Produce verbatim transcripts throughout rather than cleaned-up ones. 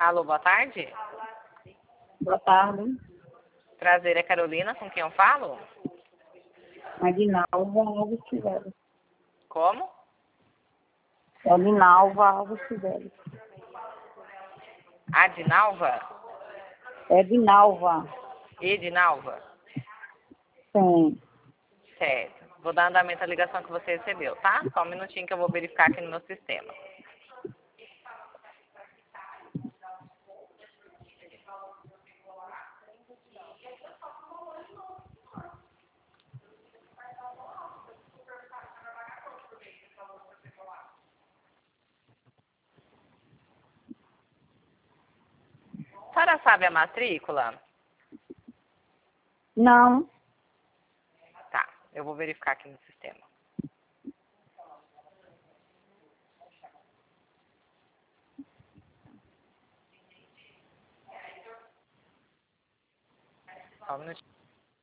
Alô, boa tarde. Boa tarde. Prazer, é Carolina, com quem eu falo? Adinalva Alves Fidelis. Como? Adinalva Alves Fidelis. Adinalva? Edinalva. Edinalva? Sim. Certo. Vou dar andamento à ligação que você recebeu, tá? Só um minutinho que eu vou verificar aqui no meu sistema. A senhora sabe a matrícula? Não. Tá, eu vou verificar aqui no sistema. Só um minutinho.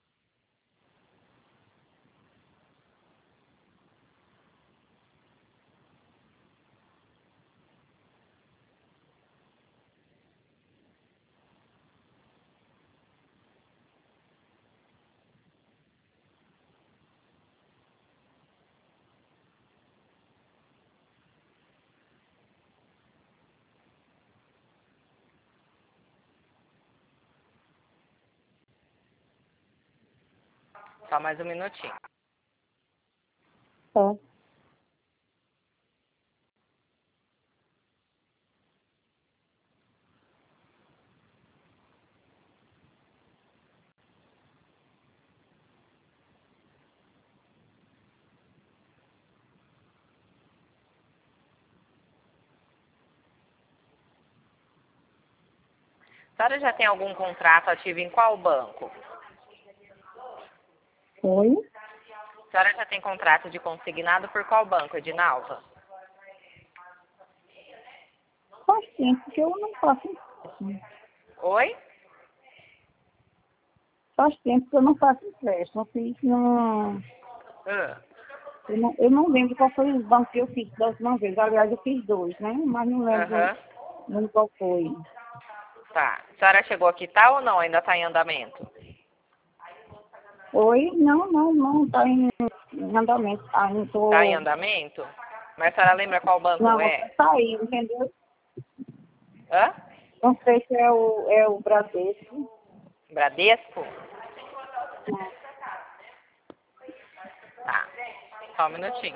Só mais um minutinho. É. A senhora já tem algum contrato ativo em qual banco? Oi? A senhora já tem contrato de consignado por qual banco, Edinalva? Faz tempo que eu não faço empréstimo. Oi? Faz tempo que eu não faço empréstimo. Eu fiz no... Ah, Eu não, eu não lembro qual foi o banco que eu fiz da última vez. Aliás, eu fiz dois, né? Mas não lembro Aham. nem qual foi. Tá. A senhora chegou a quitar ou não? Ainda está em andamento? Oi? Não, não, não. Está em, em andamento. Tá, não tô... Está em andamento? Mas a senhora lembra qual banco Não, é? saiu, entendeu? Hã? Não sei se é o, é o Bradesco. Bradesco? Tá. Só um minutinho.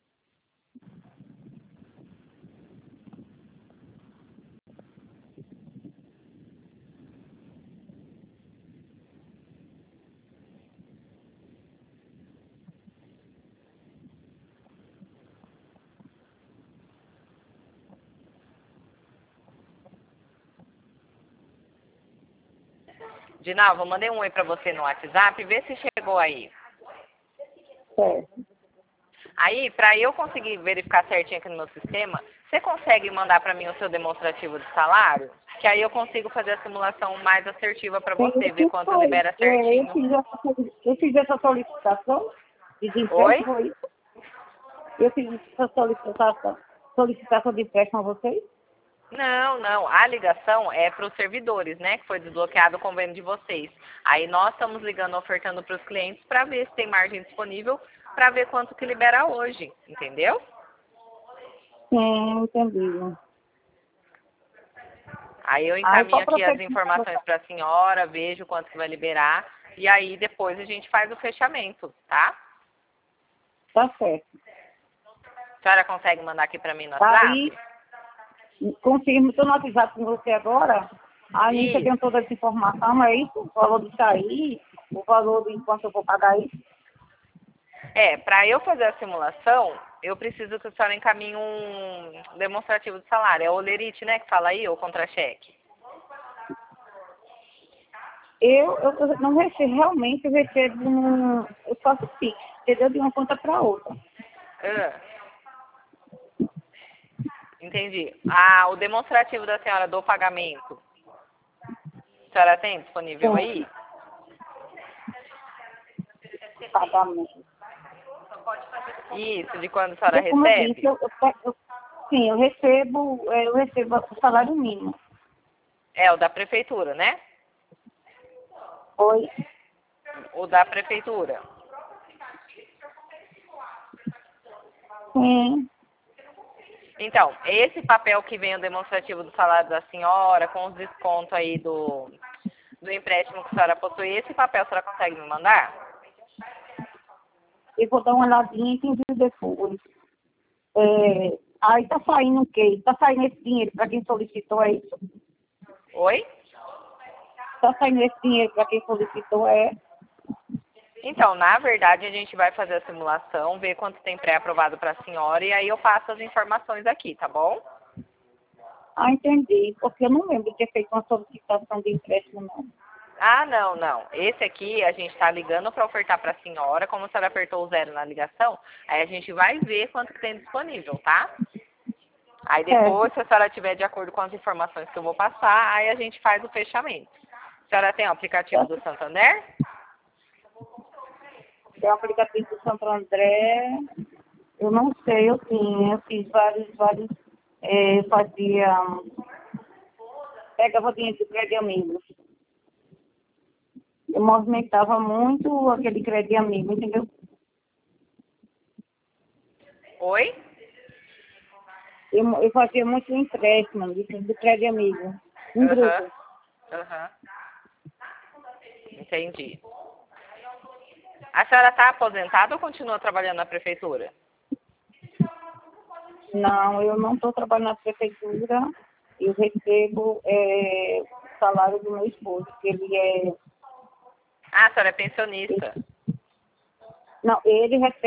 Dinalva, eu mandei um oi pra você no WhatsApp. Vê se chegou aí. Certo. Aí, para eu conseguir verificar certinho aqui no meu sistema, você consegue mandar para mim o seu demonstrativo de salário? Que aí eu consigo fazer a simulação mais assertiva para você, ver Sim, quanto foi. libera É, eu, certinho. fiz essa, eu fiz essa solicitação de empréstimo, Oi? foi isso? Eu fiz essa solicitação, solicitação de empréstimo a vocês? Não, não. A ligação é para os servidores, né? Que foi desbloqueado o convênio de vocês. Aí nós estamos ligando, ofertando para os clientes para ver se tem margem disponível, para ver quanto que libera hoje, entendeu? Sim, entendi. Aí eu Aí encaminho qual aqui as procedimento? informações para a senhora, vejo quanto que vai liberar, e aí depois a gente faz o fechamento, tá? Tá certo. A senhora consegue mandar aqui para mim no Aí, WhatsApp? confirmo, estou no WhatsApp com você agora. Aí você tem Isso. toda essa informação, é isso? O valor de sair, o valor de quanto eu vou pagar isso? É, para eu fazer a simulação, eu preciso que a senhora encaminhe um demonstrativo de salário. É o Olerite, né, que fala aí, ou contra-cheque? Eu, eu, eu não recebo, realmente eu recebo um, eu faço Pix, entendeu? De uma conta para outra. Ah, entendi. Ah, o demonstrativo da senhora do pagamento, a senhora tem disponível aí? Sim, pagamento. Isso, de quando a senhora Eu, como eu disse, recebe? eu, eu, eu- sim, eu recebo, eh, eu recebo o salário mínimo. É, o da prefeitura, né? Oi? O da prefeitura. Sim. Então, esse papel que vem o demonstrativo do salário da senhora, com os descontos aí do, do empréstimo que a senhora possui, esse papel a senhora consegue me mandar? Eu vou dar uma olhadinha e envio depois. É, aí tá saindo o quê? Tá saindo esse dinheiro para quem solicitou, é isso? Oi? Tá saindo esse dinheiro para quem solicitou, é? Então, na verdade, a gente vai fazer a simulação, ver quanto tem pré-aprovado para a senhora e aí eu passo as informações aqui, tá bom? Ah, entendi. Porque eu não lembro de ter feito uma solicitação de empréstimo, não. Ah, não, não. Esse aqui a gente está ligando para ofertar para a senhora. Como a senhora apertou o zero na ligação, aí a gente vai ver quanto que tem disponível, tá? Aí depois, É. se a senhora tiver de acordo com as informações que eu vou passar, aí a gente faz o fechamento. A senhora tem o aplicativo do Santander? Tem o aplicativo do Santo André. Eu não sei, eu tinha. Eu fiz vários, vários. É, fazia. Pegava dinheiro de crédito amigo. Eu movimentava muito aquele crédito amigo, entendeu? Oi? Eu, eu fazia muito empréstimo de, de crédito amigo. Em Aham. grupo. Aham. Entendi. A senhora está aposentada ou continua trabalhando na prefeitura? Não, eu não estou trabalhando na prefeitura. Eu recebo é, o salário do meu esposo, que ele é. Ah, a senhora é pensionista. Não, ele recebe.